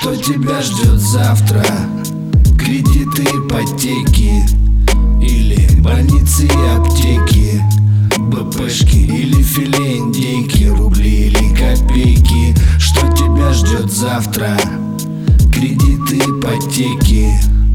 Что тебя ждет завтра? Кредиты, ипотеки или больницы и аптеки, БПшки или филе индейки, рубли или копейки. Что тебя ждет завтра? Кредиты, ипотеки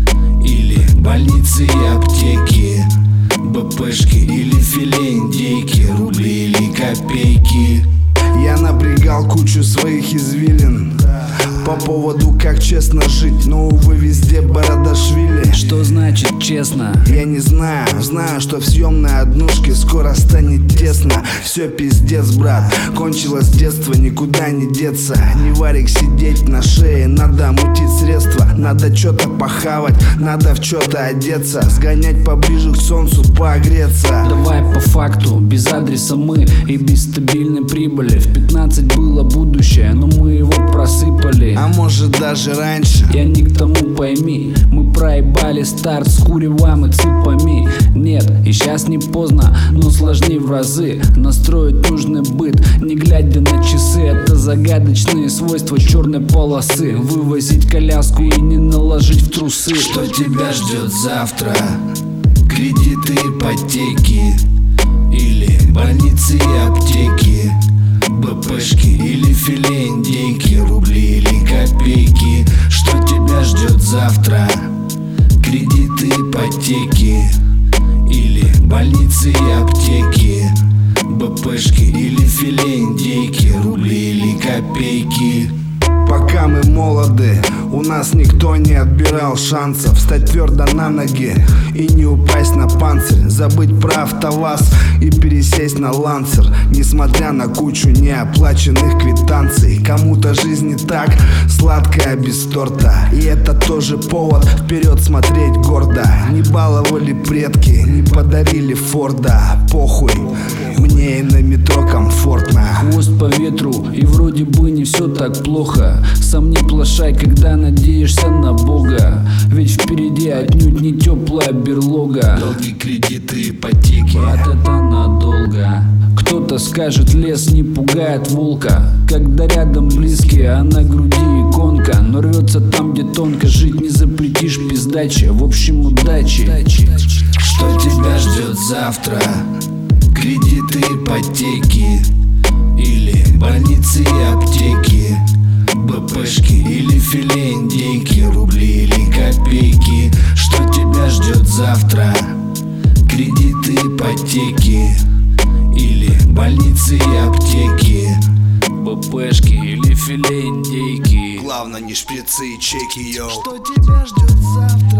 или больницы и аптеки, БПшки или филе индейки, рубли или копейки. Я напрягал кучу своих извилин по поводу, как честно жить, но, увы, везде Барадашвили. Что значит честно? Я не знаю, знаю, что в съемной однушке скоро станет тесно. Все пиздец, брат, кончилось детство, никуда не деться. Не варик сидеть на шее, надо мутить средства. Надо что-то похавать, надо в что-то одеться, сгонять поближе к солнцу, погреться. Давай по факту, без адреса мы и без стабильной прибыли. В 15 было будущее, но мы его просыпали. А может даже раньше. Я не к тому, пойми, мы проебали старт с куревом и цыпами. Нет, и сейчас не поздно, но сложнее в разы настроить нужный быт, не глядя на часы. Это загадочные свойства черной полосы. Вывозить коляску и не наложить в трусы. Что тебя ждет завтра? Кредиты, ипотеки или больницы и аптеки, БПшки или филе индейки, рубли или копейки. Что тебя ждет завтра? Кредиты, ипотеки или больницы и аптеки, БПшки или филе индейки, рубли или копейки. Пока мы молоды, у нас никто не отбирал шансов встать твердо на ноги и не упасть на панцирь, забыть про АвтоВАЗ и пересесть на Лансер, несмотря на кучу неоплаченных квитанций. Кому-то жизнь не так сладкая без торта, и это тоже повод вперед смотреть гордо. Не баловали предки, не подарили Форда, похуй, мне и на метро комфортно. Хвост по ветру, и вроде бы не все так плохо. Сам не плашай, когда надеешься на Бога, ведь впереди отнюдь не теплая берлога. Долги, кредиты, ипотеки, брат, это надолго. Кто-то скажет, лес не пугает волка, когда рядом близкие, а на груди иконка. Но рвется там, где тонко, жить не запретишь, пиздача. В общем, удачи. Что тебя ждет завтра? Кредиты, ипотеки или больницы и аптеки, БПшки или филе индейки, рубли или копейки. Что тебя ждет завтра? Кредиты, ипотеки или больницы и аптеки, БПшки или филе индейки. Главное не шприцы и чеки, йоу. Что тебя ждет завтра?